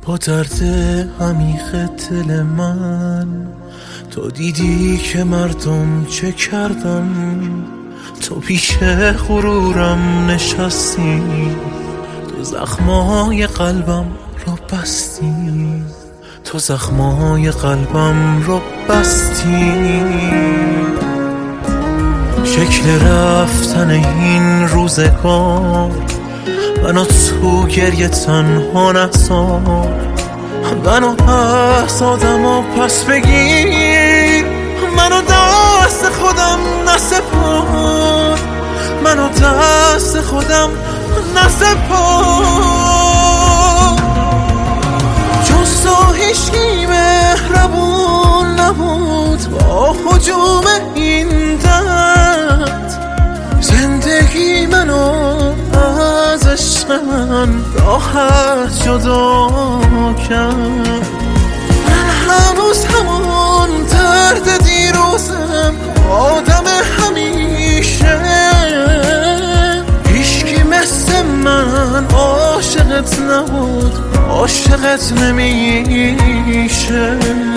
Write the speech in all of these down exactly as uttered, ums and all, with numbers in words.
با درد عمیق دل من تو دیدی که مردم چه کردن، تو پیش غرورم نشستی، تو زخمای قلبم رو بستی، تو زخمای قلبم رو بستی. شکل رفتن این روزگار منو تو گریه تنها نذار، منو پس آدم و پس بگیر، منو دست خودم نسپار، منو دست خودم نسپار. جز تو هیچکی مهربون نبود با هجوم این درد، زندگی منو از عشق من راحت جدا کرد. من هنوز همون درد دیروزم، آدم همیشه، هیچکی مثل من عاشقت نبود، عاشقت نمیشه.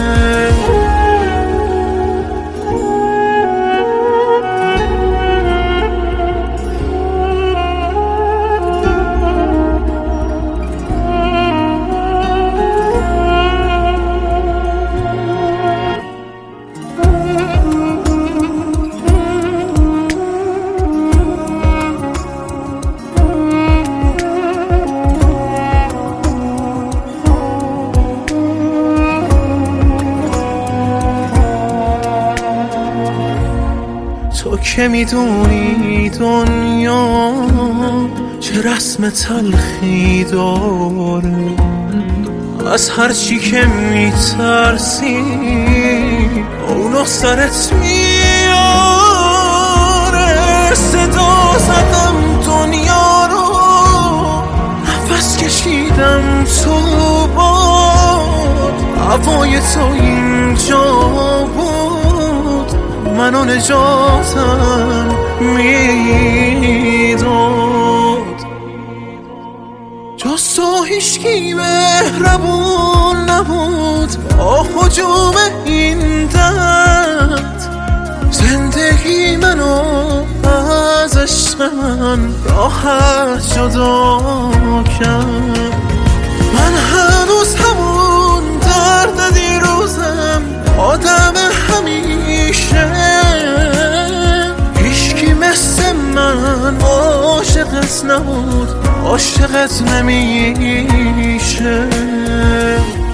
تو که میدونی دنیا چه رسم تلخی داره، از هر چی که میترسی اونو سرت میاره. صدا زدم دنیا رو، نفس کشیدم تو باد، هوای تو اینجا بود، منو نجاتم میداد. جز تو هیچکی مهربون نبود با هجوم این درد، زندگی منو از عشق من راحت جدا کرد. من هنوز همون درد دیروزم، آدم همیشه، هیچکی مثل من عاشقت نبود، عاشقت نمیشه.